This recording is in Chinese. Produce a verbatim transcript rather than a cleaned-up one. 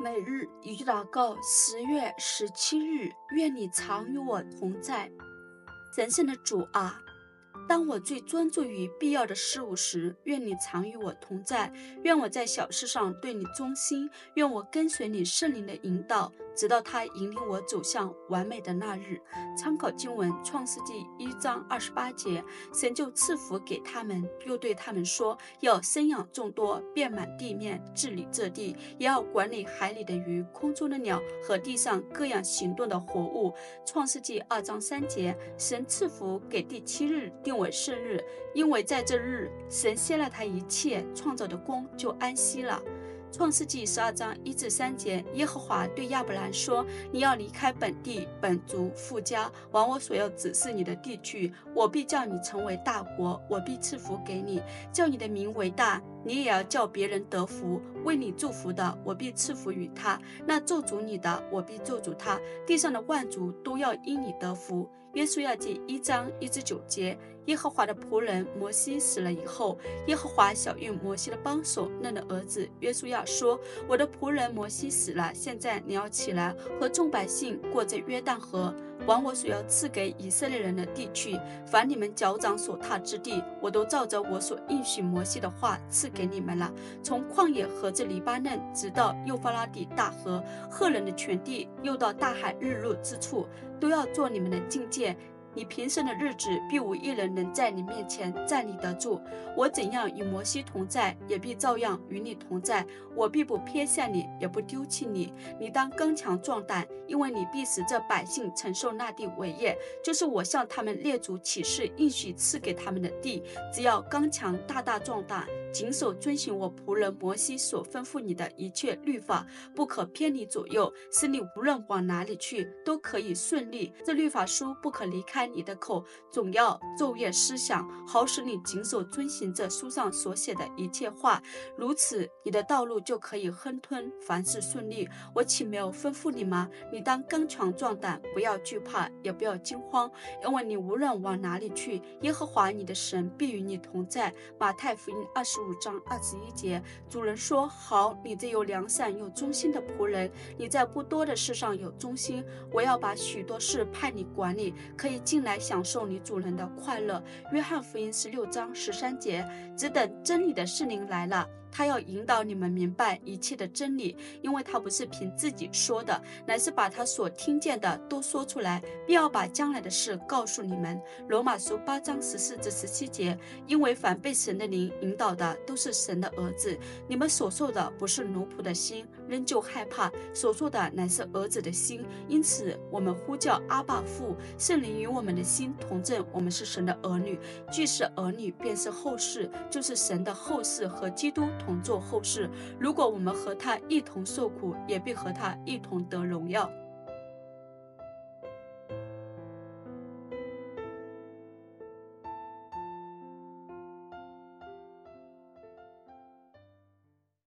每日一句祷告，十月十七日，愿你常与我同在。神圣的主啊，当我最专注于必要的事物时，愿你常与我同在。愿我在小事上对你忠心，愿我跟随你圣灵的引导，直到他引领我走向完美的那日。参考经文创世纪一章二十八节，神就赐福给他们，又对他们说，要生养众多，遍满地面，治理这地，也要管理海里的鱼，空中的鸟和地上各样行动的活物。创世纪二章三节，神赐福给第七日，定为圣日，因为在这日神歇了他一切创造的功，就安息了。创世纪十二章一至三节，耶和华对亚伯兰说，你要离开本地本族父家，往我所要指示你的地去，我必叫你成为大国，我必赐福给你，叫你的名为大，你也要叫别人得福。为你祝福的，我必赐福于他；那咒诅你的，我必咒诅他。地上的万族都要因你得福。约书亚记一章一至九节，耶和华的仆人摩西死了以后，耶和华晓谕摩西的帮手嫩的儿子约书亚说，我的仆人摩西死了，现在你要起来，和众百姓过这约旦河，往我所要赐给以色列人的地去。凡你们脚掌所踏之地，我都照着我所应许摩西的话赐给你们了。从旷野和至黎巴嫩，直到幼发拉底大河，赫人的全地，又到大海日落之处，都要做你们的境界。你平生的日子，必无一人能在你面前站立得住。我怎样与摩西同在，也必照样与你同在。我必不撇下你，也不丢弃你。你当刚强壮胆，因为你必使这百姓承受那地为业，就是我向他们列祖起誓应许赐给他们的地。只要刚强大大壮胆，谨守遵行我仆人摩西所吩咐你的一切律法，不可偏离左右，使你无论往哪里去都可以顺利。这律法书不可离开你的口，总要昼夜思想，好使你谨守遵行这书上所写的一切话。如此，你的道路就可以亨通，凡事顺利。我岂没有吩咐你吗？你当刚强壮胆，不要惧怕，也不要惊慌，因为你无论往哪里去，耶和华你的神必与你同在。马太福音二十五章二十一节，主人说，好，你这有良善又忠心的仆人，你在不多的事上有忠心，我要把许多事派你管理，可以进来享受你主人的快乐。约翰福音十六章十三节，只等真理的圣灵来了，他要引导你们明白一切的真理，因为他不是凭自己说的，乃是把他所听见的都说出来，必要把将来的事告诉你们。罗马书八章十四至十七节，因为凡被神的灵引导的，都是神的儿子。你们所受的不是奴仆的心，仍旧害怕，所受的乃是儿子的心。因此我们呼叫阿爸父，圣灵与我们的心同证，我们是神的儿女。既是儿女，便是后世，就是神的后世，和基督同作后世。如果我们和他一同受苦，也必和他一同得荣耀。